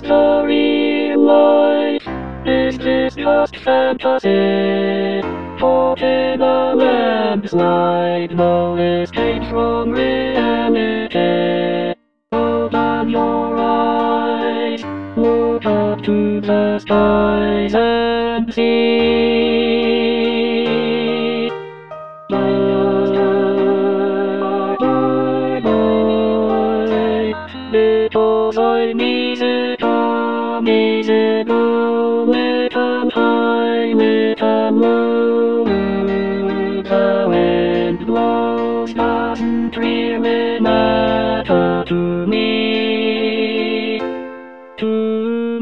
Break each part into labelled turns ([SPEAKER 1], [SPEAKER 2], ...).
[SPEAKER 1] a real life? Is this just fantasy? Caught in a landslide, no escape from reality. Open your eyes, look up to the skies and see. Bye, bye, bye. Because I'm easy go, little high, little low. The wind blows, doesn't really matter to me, to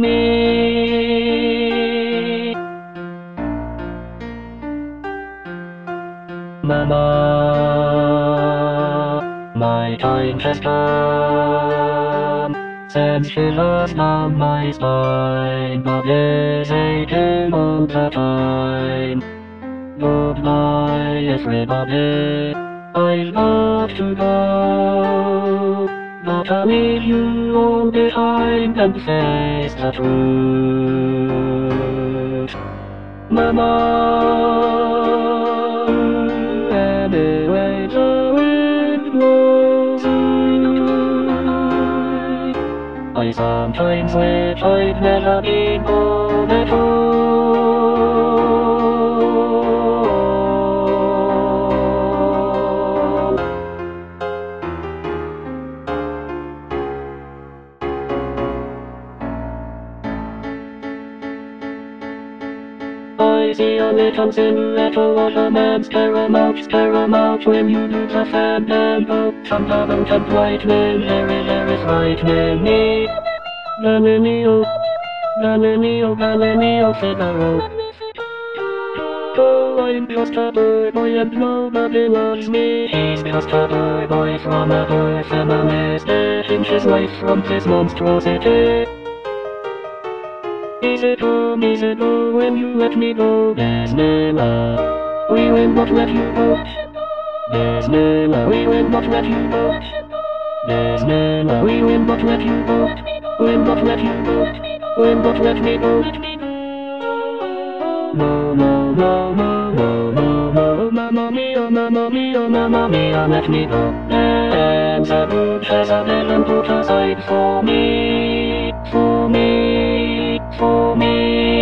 [SPEAKER 1] me. Mama, my time has come. Sends shivers down my spine, but is aching all the time. Goodbye, everybody, I've got to go. But I'll leave you all behind and face the truth. Mama, anyway the wind blows. I sometimes wish I'd never been born at all. I see a little silhouette of a man's paramount when you do the fandango. Some haven't and lightning, very frightening me. Galileo, Galileo Figaro. Oh, I'm just a boy and nobody loves me. He's just a boy from a poor family, stashing his life from this monstrosity. Easy go when you let me go. Bismillah, we will not let you go. Bismillah, we will not let you go. Bismillah, we will not let you go. Will not let you go. Will not let me go. No, no, no, no, no, no, no, mamma mia, let me go. And the boot has a villain put aside for me, for me, for me.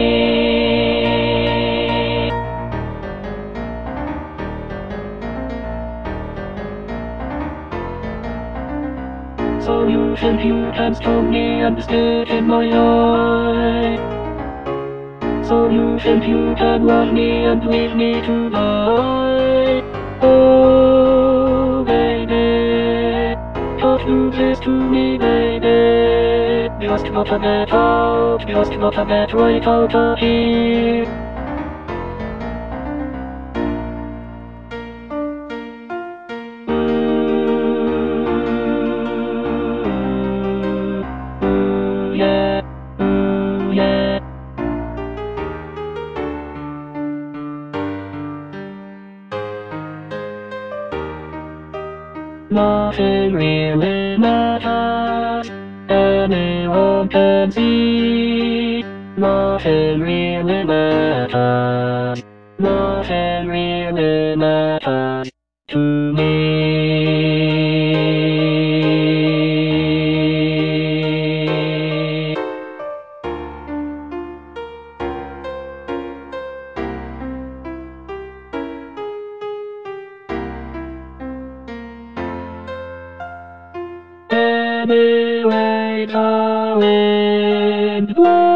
[SPEAKER 1] So you think you can stop me and stick in my eye? So you think you can love me and leave me to die? Oh, baby, don't do this to me, baby. Just gotta get out, just gotta get right out of here. Nothing really matters, anyone can see. Nothing really matters, nothing really matters to me. Anyway, the wind blows.